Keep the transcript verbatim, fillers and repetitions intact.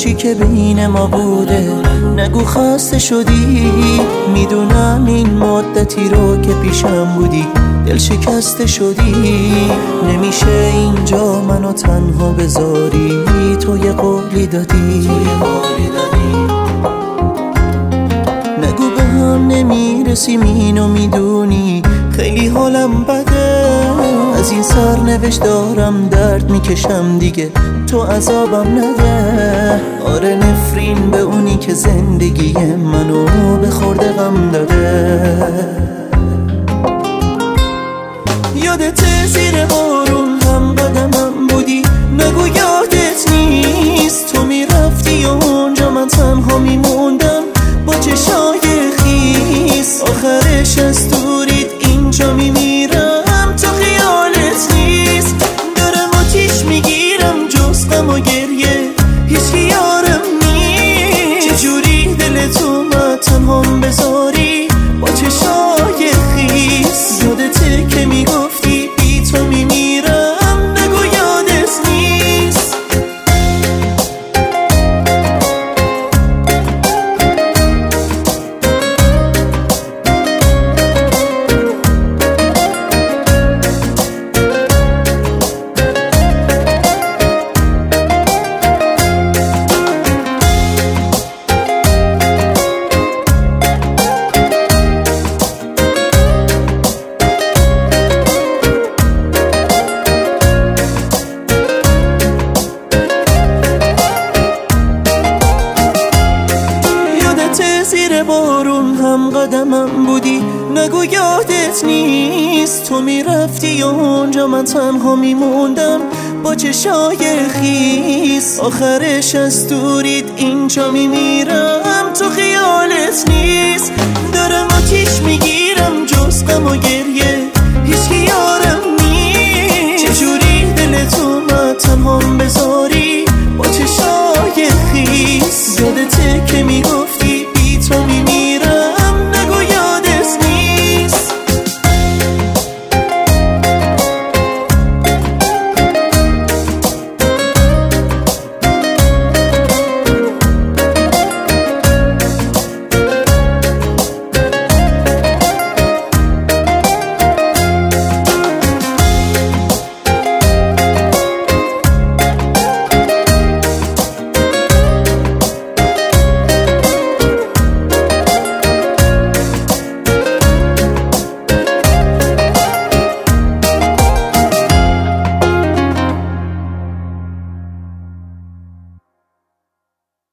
چی که بین ما بوده نگو خسته شدی. میدونم این مدتی رو که پیشم بودی دل شکسته شدی. نمیشه اینجا منو تنها بذاری، تو یه قولی دادی. نگو به هم نمیرسیم اینو میدونی، خیلی حالم بده. از این سرنوشت دارم درد میکشم دیگه، تو عذابم نده. آره نفرین به اونی که زندگی منو به خورده غم داده. یادت زیر بارون هم قدمم بودی، نگو یادت نیست. تو میرفتی و اونجا من تنها میموندم با چشای خیس. آخرش از دورید اینجا میمیرم، تو خیالت نیست. دارم آتیش میگیرم جز غم و گریه، هیچ یارم نیست. چجوری دلت اومد تنهام بذاری با چشای خیس. یادته که میگفتی بی تو میمیرم، نگو یادت نیست. زیر بارون هم قدمم بودی، نگو یادت نیست. تو میرفتی و اونجا من تنها میموندم با چشای خیس. آخرش از دورید اینجا میمیرم، تو خیالت نیست. دارم آتیش میگیرم جز غم و گریه،